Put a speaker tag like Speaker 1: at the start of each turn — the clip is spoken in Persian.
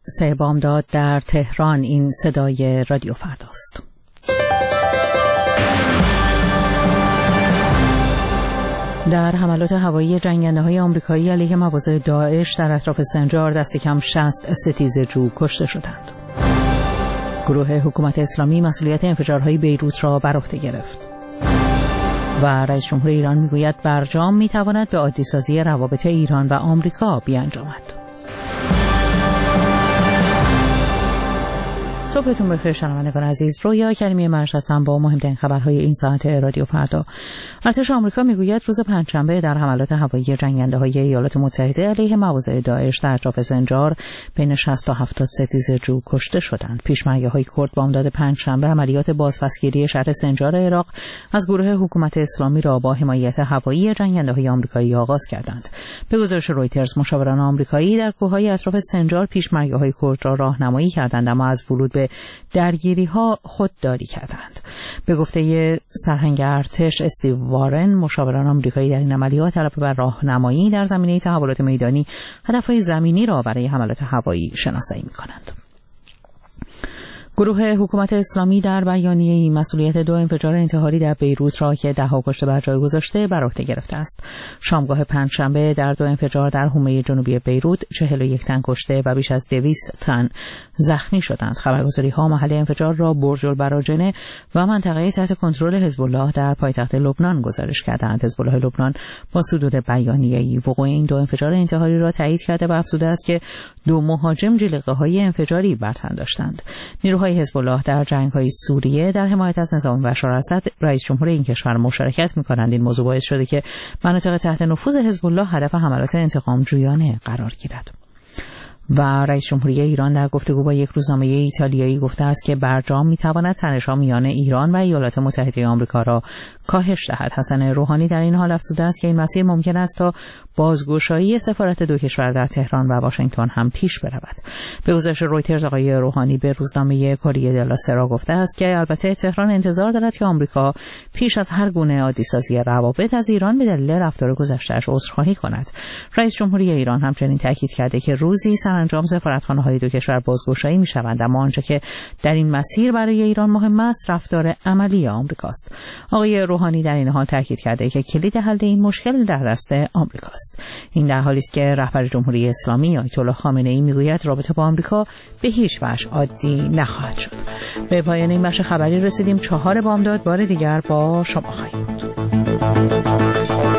Speaker 1: 3 بامداد در تهران. این صدای رادیو فرداست. در حملات هوایی جنگنده‌های آمریکایی علیه مواضع داعش در اطراف سنجار دست کم 60 ستیزجو کشته شدند. گروه حکومت اسلامی مسئولیت انفجارهای بیروت را بر عهده گرفت. و رئیس جمهور ایران میگوید برجام میتواند به عادی‌سازی روابط ایران و آمریکا بیانجامد. صبحتون بخیر شنوندگان عزیز. رویا کریمی مرج هستم با مهمترین خبرهای این ساعت رادیو فردا. ارتش آمریکا میگوید روز پنجشنبه در حملات هوایی جنگنده‌های ایالات متحده علیه مواضع داعش در اطراف سنجار بین 60 تا 70 ستیزجو کشته شدند. پیشمرگه‌های کرد بامداد پنجشنبه عملیات بازپسگیری شهر سنجار عراق از گروه حکومت اسلامی را با حمایت هوایی جنگنده‌های آمریکایی آغاز کردند. به گزارش رویترز مشاوران آمریکایی در کوههای اطراف سنجار پیشمرگه‌های کرد را راهنمایی کردند، اما از ورود به درگیری‌ها خودداری کردند. به گفته سرهنگ ارتش استیو وارن، مشاوران آمریکایی در این عملیات علاوه بر راهنمایی در زمینه تحولات میدانی، هدف‌های زمینی را برای حملات هوایی شناسایی می‌کنند. گروه حکومت اسلامی در بیانیه‌ای مسئولیت 2 انفجار انتحاری در بیروت را که 10 کشته بر جای گذاشته بر عهده گرفته است. شامگاه پنجشنبه در 2 انفجار در حومه جنوبی بیروت 41 تن کشته و بیش از 200 تن زخمی شدند. خبرگزاری‌ها محل انفجار را برج البراجنه و منطقه تحت کنترل حزب الله در پایتخت لبنان گزارش کردند. حزب الله لبنان با صدور بیانیه‌ای وقوع این 2 انفجار انتحاری را تایید کرده و افزوده است که 2 مهاجم جلیقه‌های انفجاری بر تن داشتند. نیروهای حزب الله در جنگ‌های سوریه در حمایت از نظام بشار اسد رئیس جمهور این کشور مشارکت می‌کنند. این موضوع باعث شده که مناطق تحت نفوذ حزب الله هدف حملات انتقام‌جویانه قرار گیرد. و رئیس جمهوری ایران در گفتگو با یک روزنامه ایتالیایی گفته است که برجام می‌تواند تنش‌ها میان ایران و ایالات متحده آمریکا را کاهش دهد. حسن روحانی در این حال افزوده است که این مسیر ممکن است تا بازگشایی سفارت 2 کشور در تهران و واشنگتن هم پیش برود. به گزارش رویترز آقای روحانی به روزنامه کوریه دلا سرا گفته است که البته تهران انتظار دارد که آمریکا پیش از هر گونه عادی‌سازی روابط از ایران به دلیل رفتار گذشته‌اش عذرخواهی کند. رئیس جمهوری ایران همچنین تاکید کرده که روزی سرانجام سفارتخانه‌های 2 کشور بازگشایی می‌شوند، اما آنچه که در این مسیر برای ایران مهم است رفتار عملی آمریکاست. آقای روحانی در این حال تاکید کرده که کلید حل این مشکل در دست آمریکاست. این در حالی است که رهبر جمهوری اسلامی آیت الله خامنه‌ای میگوید رابطه با آمریکا به هیچ وجه عادی نخواهد شد. به پایان این بخش خبری رسیدیم. 4 بامداد بار دیگر با شما خواهیم بود.